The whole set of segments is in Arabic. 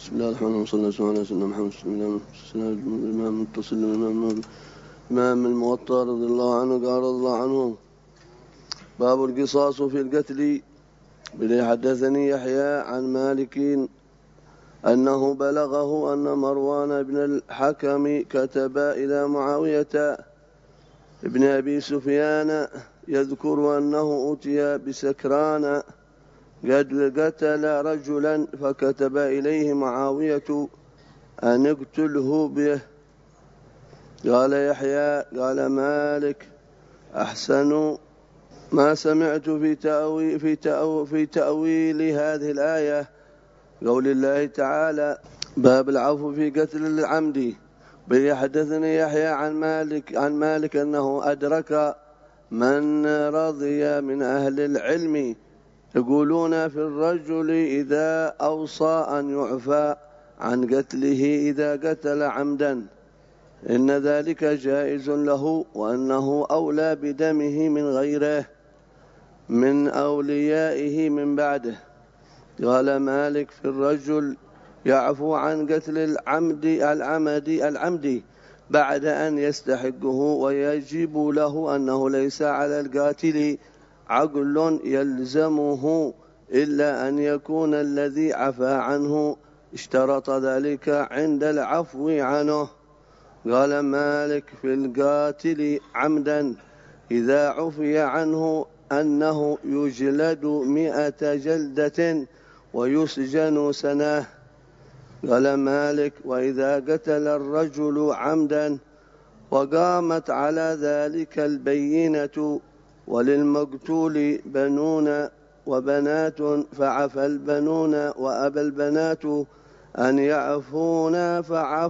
بسم الله الرحمن الرحيم. صلى الله عليه وسلم محمد الإمام المتصل الإمام الموطأ رضي الله عنه قال رضي الله عنه: باب القصاص في القتل. بلي حدثني يحيى عن مالك أنه بلغه أن مروان بن الحكم كتب إلى معاوية ابن أبي سفيان يذكر أنه أتي بسكران قد قتل رجلا، فكتب إليه معاوية أن اقتله به. قال يحيى قال مالك: أحسن ما سمعت في تأويل هذه الآية قول الله تعالى: باب العفو في قتل العمد. حدثني يحيى عن مالك أنه أدرك من رضي من أهل العلم يقولون في الرجل إذا أوصى أن يعفى عن قتله إذا قتل عمدا إن ذلك جائز له، وأنه أولى بدمه من غيره من أوليائه من بعده. قال مالك: في الرجل يعفو عن قتل العمد بعد أن يستحقه، ويجب له أنه ليس على القاتل عقل يلزمه إلا أن يكون الذي عفى عنه اشترط ذلك عند العفو عنه. قال مالك: في القاتل عمدا إذا عفي عنه أنه يجلد 100 جلدة ويسجن سنة. قال مالك: وإذا قتل الرجل عمدا وقامت على ذلك البينة وللمقتول بنون وبنات فعفى البنون وأبى البنات أن يعفون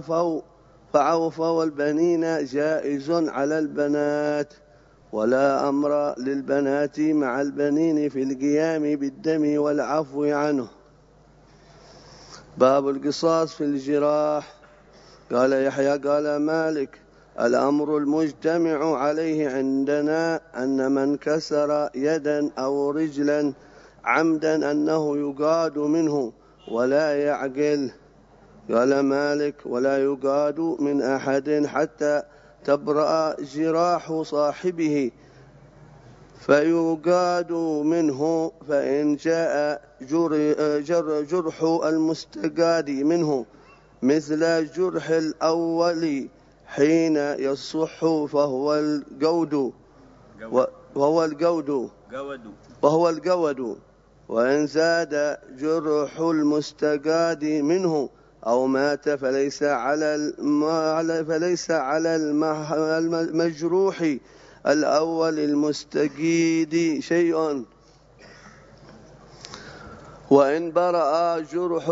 فعفوا البنين جائز على البنات، ولا أمر للبنات مع البنين في القيام بالدم والعفو عنه. باب القصاص في الجراح. قال يحيى قال مالك: الأمر المجتمع عليه عندنا أن من كسر يدا أو رجلا عمدا أنه يقاد منه ولا يعقل. قال مالك: ولا يقاد من أحد حتى تبرأ جراح صاحبه فيقاد منه، فإن جاء جرح المستقاد منه مثل جرح الأول حين يصح فهو القود، وإن زاد جرح المستقاد منه أو مات فليس على المجروح الأول المستقيد شيء، وإن برأ جرح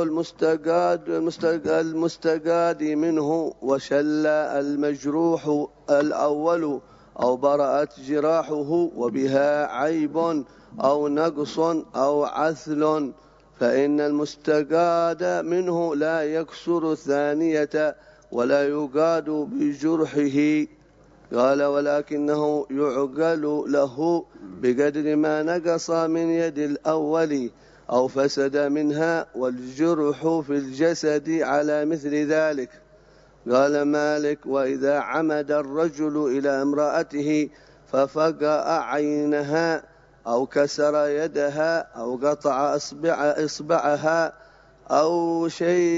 المستقاد منه وشل المجروح الأول أو برأت جراحه وبها عيب أو نقص أو عثل فإن المستقاد منه لا يكسر الثانية ولا يقاد بجرحه. قال: ولكنه يعقل له بقدر ما نقص من يد الأول أو فسد منها، والجرح في الجسد على مثل ذلك. قال مالك: وإذا عمد الرجل إلى امرأته ففقأ عينها أو كسر يدها أو قطع إصبعها أو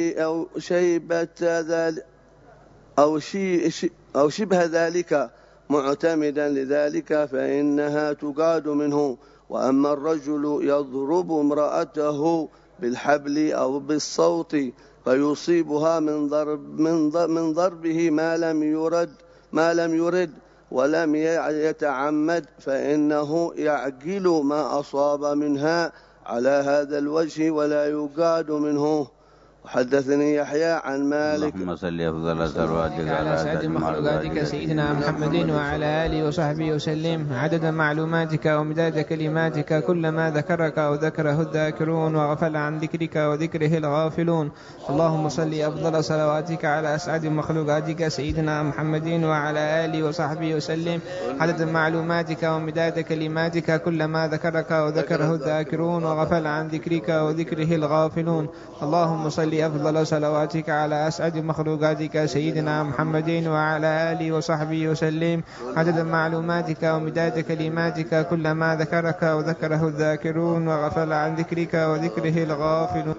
شبه ذلك معتمدا لذلك فإنها تقاد منه. وأما الرجل يضرب امرأته بالحبل أو بالصوت فيصيبها من ضربه ما لم يرد ولم يتعمد فإنه يعقل ما أصاب منها على هذا الوجه ولا يقاد منه. وحدثني يحيى عن مالك: اللهم صل أفضل صلواتك على سيد مخلوقاتك سيدنا محمد وعلى آله وصحبه وسلم عدد معلوماتك ومداد كلماتك، كلما ذكرك أو ذكره الذاكرون وغفل عن ذكرك وذكره الغافلون. اللهم صل أفضل صلواتك على أسعد مخلوقاتك سيدنا محمد وعلى آله وصحبه وسلم عدد معلوماتك ومداد كلماتك، كلما ذكرك أو ذكره الذاكرون وغفل عن ذكرك وذكره الغافلون. اللهم صل أفضل صلواتك على أسعد مخلوقاتك سيدنا محمد وعلى آله وصحبه وسلم عدد معلوماتك ومداد كلماتك كلما ذكرك وذكره الذاكرون وغفل عن ذكرك وذكره الغافلون.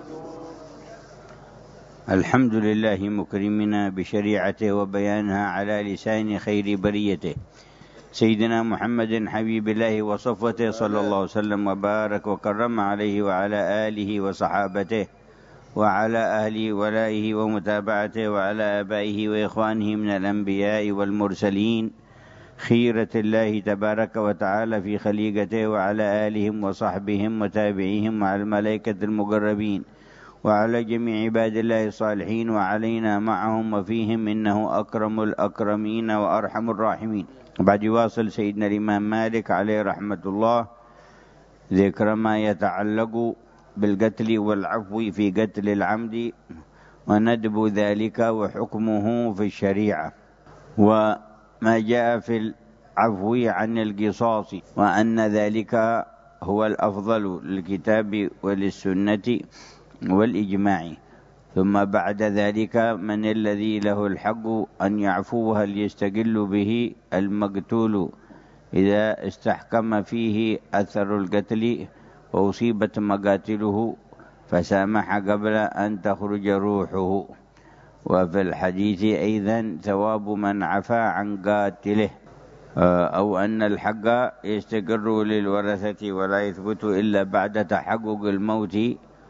الحمد لله مكرمنا بشريعته وبيانها على لسان خير بريته سيدنا محمد حبيب الله وصفوته صلى الله وسلم وبارك وكرم عليه وعلى آله وصحابته وعلى أهل ولائه ومتابعته وعلى آبائه وإخوانه من الأنبياء والمرسلين خيرة الله تبارك وتعالى في خليقته وعلى آلهم وصحبهم وتابعيهم وعلى الملائكة المقربين وعلى جميع عباد الله الصالحين وعلينا معهم وفيهم إنه أكرم الأكرمين وأرحم الراحمين. بعد يواصل سيدنا الإمام مالك عليه رحمة الله ذكر ما يتعلق بالقتل والعفو في قتل العمد وندب ذلك وحكمه في الشريعة وما جاء في العفو عن القصاص وأن ذلك هو الأفضل للكتاب وللسنة والإجماع. ثم بعد ذلك من الذي له الحق أن يعفو هل يستقل به المقتول إذا استحكم فيه أثر القتل وأصيبت مقاتله فسامح قبل أن تخرج روحه. وفي الحديث أيضا ثواب من عفا عن قاتله أو أن الحق يستقر للورثة ولا يثبت إلا بعد تحقق الموت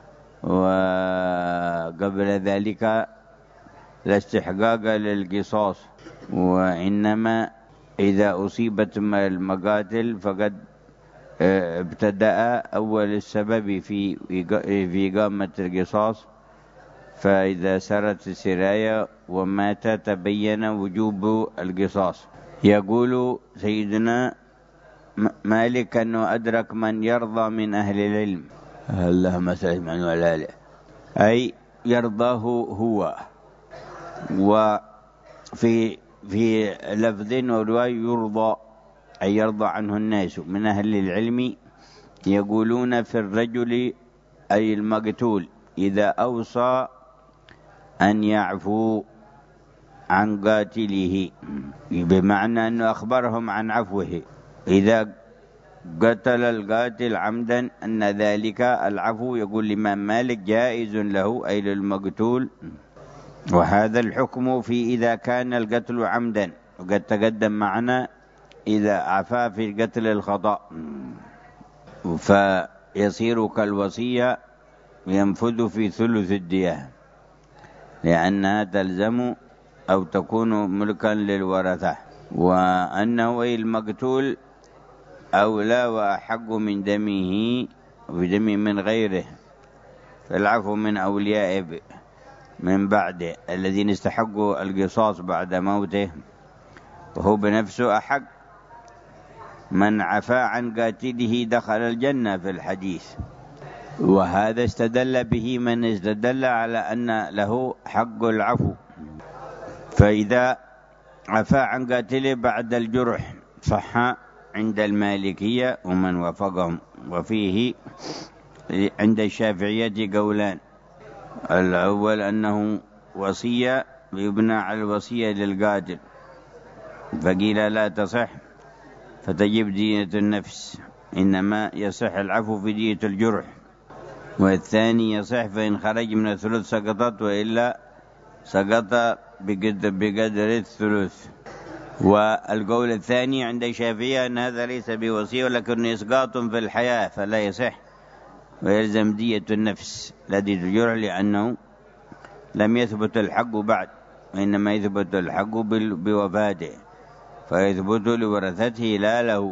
وقبل ذلك لا استحقاق للقصاص. وإنما إذا أصيبت المقاتل فقد ابتدأ أول السبب في إقامة القصاص فإذا سرت السراية ومات تبين وجوب القصاص. يقول سيدنا مالك أنه أدرك من يرضى من أهل العلم اللهم صل على آله أي يرضاه هو. وفي لفظ ورواية يرضى أي يرضى عنه الناس من أهل العلم يقولون في الرجل أي المقتول إذا أوصى أن يعفو عن قاتله بمعنى أنه أخبرهم عن عفوه إذا قتل القاتل عمدا أن ذلك العفو يقول الإمام مالك جائز له أي للمقتول. وهذا الحكم في إذا كان القتل عمدا وقد تقدم معنا إذا عفا في القتل الخطأ فيصير كالوصية ينفذ في ثلث الدية لأنها تلزم أو تكون ملكا للورثة. وأنه أي المقتول أولى وأحق من دمه ودم من غيره فالعفو من أوليائه من بعده الذين استحقوا القصاص بعد موته وهو بنفسه أحق. من عفا عن قاتله دخل الجنة في الحديث. وهذا استدل به من استدل على أن له حق العفو. فإذا عفا عن قاتله بعد الجرح صح عند المالكية ومن وافقهم. وفيه عند الشافعية قولان. الأول أنه وصية يبنى على الوصية للقاتل فقيل لا تصح فتجب دية النفس إنما يصح العفو في دية الجرح. والثاني يصح فإن خرج من الثلث سقطت وإلا سقط بقدر الثلث. والقول الثاني عند الشافعية أن هذا ليس بوصية ولكن إسقاط في الحياة فلا يصح ويلزم دية النفس لا دية الجرح لأنه لم يثبت الحق بعد وإنما يثبت الحق بوفاته فيثبت لورثته لا له.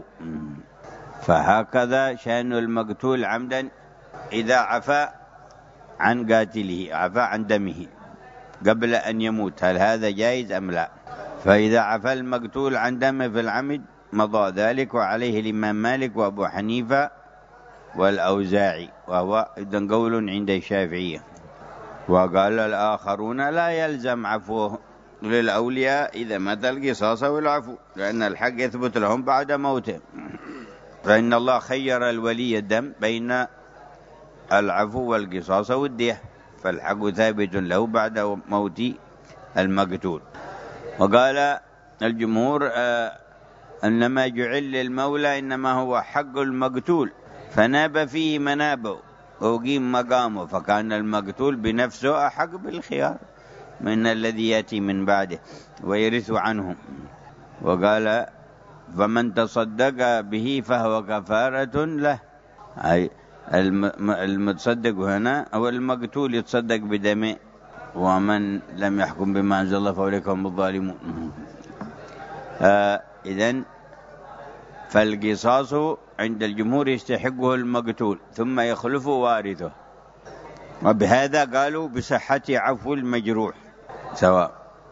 فهكذا شأن المقتول عمدا إذا عفا عن قاتله عفا عن دمه قبل أن يموت هل هذا جائز أم لا؟ فإذا عفا المقتول عن دمه في العمد مضى ذلك وعليه الإمام مالك وأبو حنيفة والأوزاعي وهو إذن قول عند الشافعية. وقال الآخرون لا يلزم عفوه للأولياء إذا مات القصاص والعفو لأن الحق يثبت لهم بعد موته فإن الله خير الولي الدم بين العفو والقصاص والدية فالحق ثابت له بعد موت المقتول. وقال الجمهور إنما جعل للمولى إنما هو حق المقتول، فناب فيه منابه وقيم مقامه، فكان المقتول بنفسه أحق بالخيار من الذي يأتي من بعده ويرث عنه. وقال فمن تصدق به فهو كفارة له، أي المتصدق هنا أو المقتول يتصدق بدمه، ومن لم يحكم بما أنزل الله فأولئك هم الظالمون. إذن فالقصاص عند الجمهور يستحقه المقتول ثم يخلف وارثه، وبهذا قالوا بصحة عفو المجروح سواء.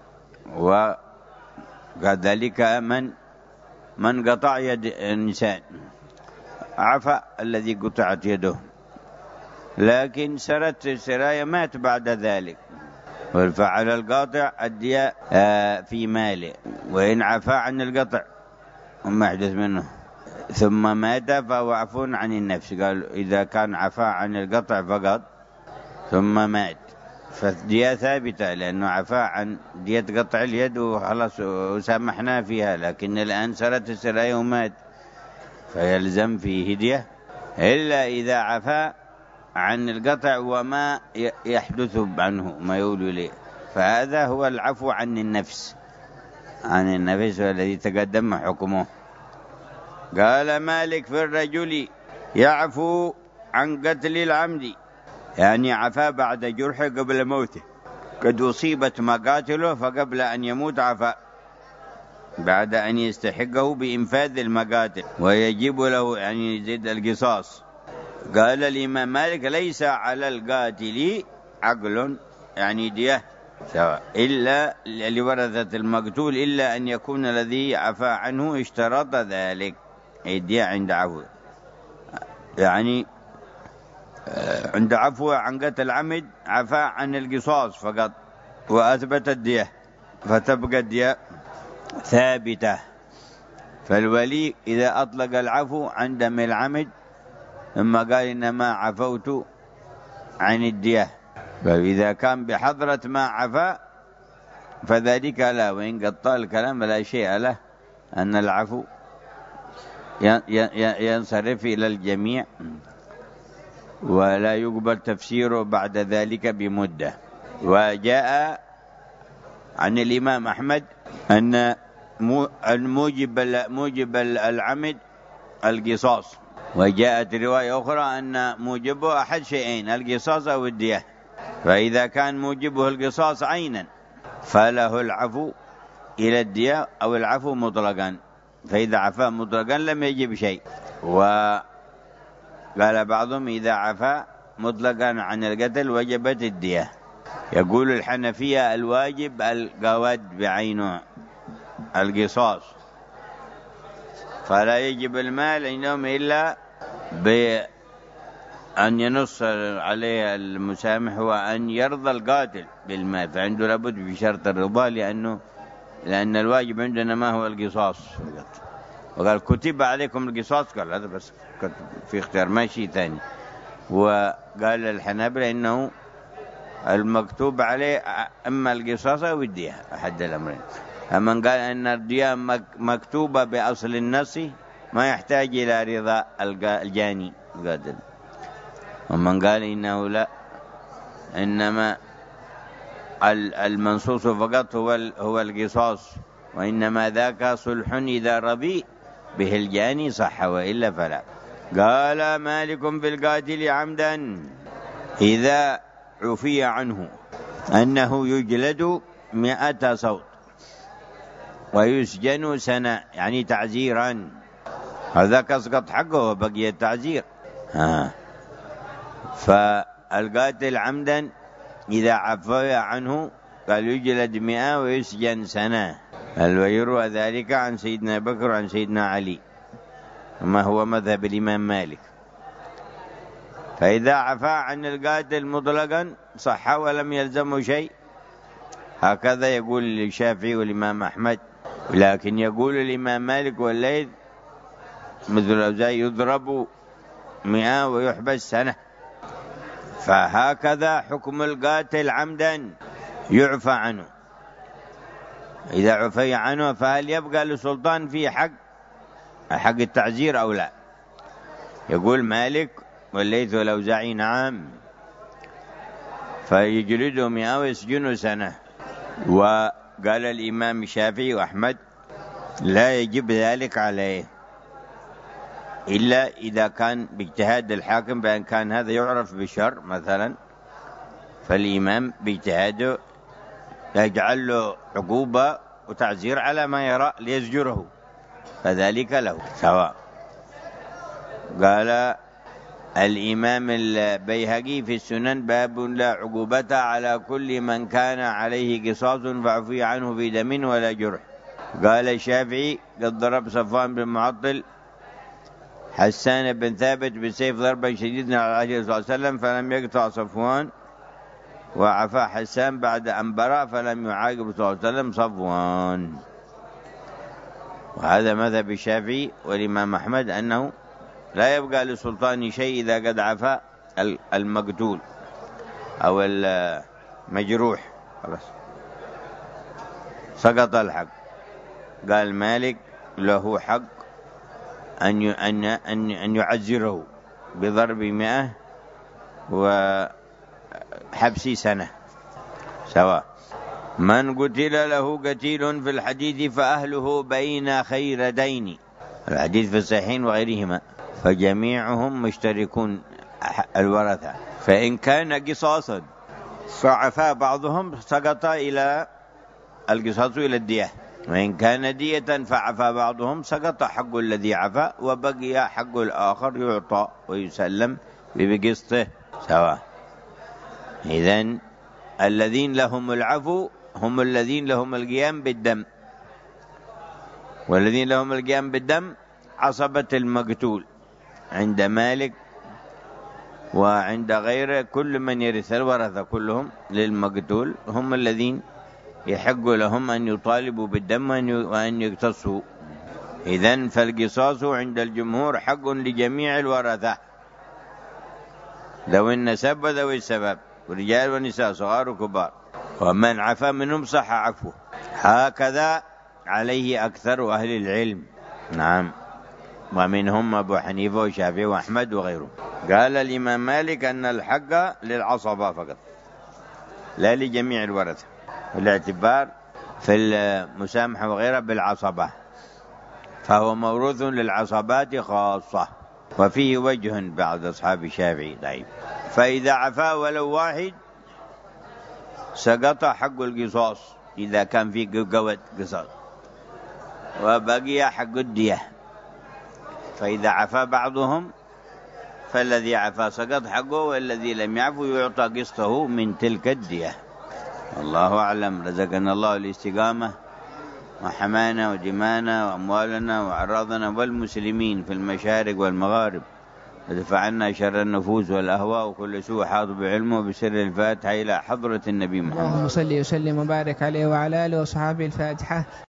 وكذلك من قطع يد إنسان عفى الذي قطعت يده، لكن سرت السراية مات بعد ذلك، فعل القاطع الدية في ماله، وإن عفى عن القطع وما يحدث منه ثم مات فهو عفو عن النفس. قال إذا كان عفى عن القطع فقط ثم مات فالدية ثابتة، لأنه عفى عن دية قطع اليد وخلاص وسامحنا فيها، لكن الآن سرت السراية ومات فيلزم فيه دية، إلا إذا عفى عن القطع وما يحدث عنه ما يولي إليه، فهذا هو العفو عن النفس والذي تقدم حكمه. قال مالك في الرجل يعفو عن قتل العمد، يعني عفا بعد جرحه قبل موته، قد أصيبت مقاتله فقبل أن يموت عفا بعد أن يستحقه بإنفاذ المقاتل ويجب له يعني يزيد القصاص. قال الإمام مالك ليس على القاتل عقل يعني دية سواء إلا لورثة المقتول، إلا أن يكون الذي عفا عنه اشترط ذلك الدية عند عفو، يعني عند عفو عن قتل العمد عفا عن القصاص فقط وأثبت الدية فتبقى الدية ثابتة. فالولي إذا أطلق العفو عن دم العمد ثم قال إنما عفوت عن الدية، فإذا كان بحضرة ما عفا فذلك لا، وإن قطع الكلام لا شيء له أن العفو ينصرف إلى الجميع ولا يقبل تفسيره بعد ذلك بمدة. وجاء عن الإمام أحمد أن موجب العمد القصاص، وجاءت رواية أخرى أن موجبه أحد شيئين القصاص أو الدية، فإذا كان موجبه القصاص عينا فله العفو إلى الدية أو العفو مطلقا، فإذا عفا مطلقا لم يجب شيء. وقال بعضهم إذا عفا مطلقا عن القتل وجبت الدية. يقول الحنفية الواجب القود بعينه القصاص، فلا يجب المال عندهم إلا بأن ينص عليه المسامح وأن يرضى القاتل بالمال، فعنده لابد بشرط الرضا لأن الواجب عندنا ما هو القصاص. وقال كتب عليكم القصاص، قال هذا بس في اختيار ما شيء ثاني. وقال الحنابلة إنه المكتوب عليه أما القصاص أو الدية أحد الأمرين. أما قال أن الدية مكتوبة بأصل النص ما يحتاج إلى رضا الجاني القاتل. ومن قال إنه لا، إنما المنصوص فقط هو القصاص، وإنما ذاك صلح إذا رضي به الجاني صح وإلا فلا. قال مالك في القاتل عمدا إذا عفي عنه أنه يجلد 100 صوت ويسجن سنة، يعني تعزيرا، هذا كسقط حقه وبقي التعزير. فالقاتل عمدا إذا عفي عنه قال يجلد 100 ويسجن سنة. ويروى ذلك عن سيدنا بكر عن سيدنا علي، وما هو مذهب الإمام مالك. فإذا عفى عن القاتل مطلقا صح ولم يلزمه شيء، هكذا يقول الشافعي والإمام أحمد. لكن يقول الإمام مالك والليث مثل الأوزاعي يضرب 100 ويحبس سنة. فهكذا حكم القاتل عمدا يعفى عنه. إذا عفي عنه فهل يبقى للسلطان فيه حق التعزير أو لا؟ يقول مالك والليث والأوزاعي نعم، فيجلده 100 ويسجنه سنة. وقال الإمام الشافعي وأحمد لا يجب ذلك عليه إلا إذا كان باجتهاد الحاكم، بأن كان هذا يعرف بالشر مثلا، فالإمام باجتهاده يجعل له عقوبة وتعزير على ما يرى ليزجره، فذلك له سواء. قال الإمام البيهقي في السنن باب لا عقوبة على كل من كان عليه قصاص فعفي عنه في دم ولا جرح. قال الشافعي قد ضرب صفوان بن معطل حسان بن ثابت بالسيف ضربا شديدا على عهد صلى الله عليه وسلم فلم يقطع صفوان، وعفى حسان بعد أن برأ فلم يعاقب صلى الله عليه وسلم صفوان. وهذا مذهب الشافعي والإمام أحمد أنه لا يبقى للسلطان شيء إذا قد عفى المقتول أو المجروح، خلاص سقط الحق. قال مالك له حق أن يعزره بضرب 100 وحبس سنة سواء. من قتل له قتيل في الحديث فأهله بين خيردين، الحديث في الصحيحين وغيرهما، فجميعهم مشتركون الورثة. فإن كان قصاصا فعفى بعضهم سقط إلى القصاص إلى الدية، وإن كان دية فعفى بعضهم سقط حق الذي عفى وبقي حق الآخر يعطى ويسلم بقسطه سواء. إذن الذين لهم العفو هم الذين لهم القيام بالدم، والذين لهم القيام بالدم عصبة المقتول عند مالك وعند غيره، كل من يرث الورثة كلهم للمقتول هم الذين يحق لهم أن يطالبوا بالدم وأن يقتصوا. إذن فالقصاص عند الجمهور حق لجميع الورثة ذوي النسب وذوي السبب، ورجال ونساء صغار وكبار، ومن عفى منهم صح عفوه. هكذا عليه أكثر أهل العلم، نعم، ومنهم أبو حنيفة وشافعي وأحمد وغيره. قال الإمام مالك أن الحق للعصبة فقط لا لجميع الورثة، والاعتبار في المسامحة وغيرها بالعصبة، فهو موروث للعصبات خاصة. وفيه وجه بعض أصحاب الشافعي ضعيف، فإذا عفا ولو واحد سقط حق القصاص إذا كان في قوة قصاص، وبقي حق الدية. فإذا عفا بعضهم فالذي عفا سقط حقه، والذي لم يعفو يعطى قسطه من تلك الدية. الله أعلم. رزقنا الله الاستقامة وحمانا ودمانا وأموالنا وأعراضنا والمسلمين في المشارق والمغارب، ودفع عنا شر النفوس والأهواء وكل سوء حاط بعلمه بسر الفاتحة إلى حضرة النبي محمد. اللهم صل وسلم وبارك عليه وعلى آله وصحابه. الفاتحة.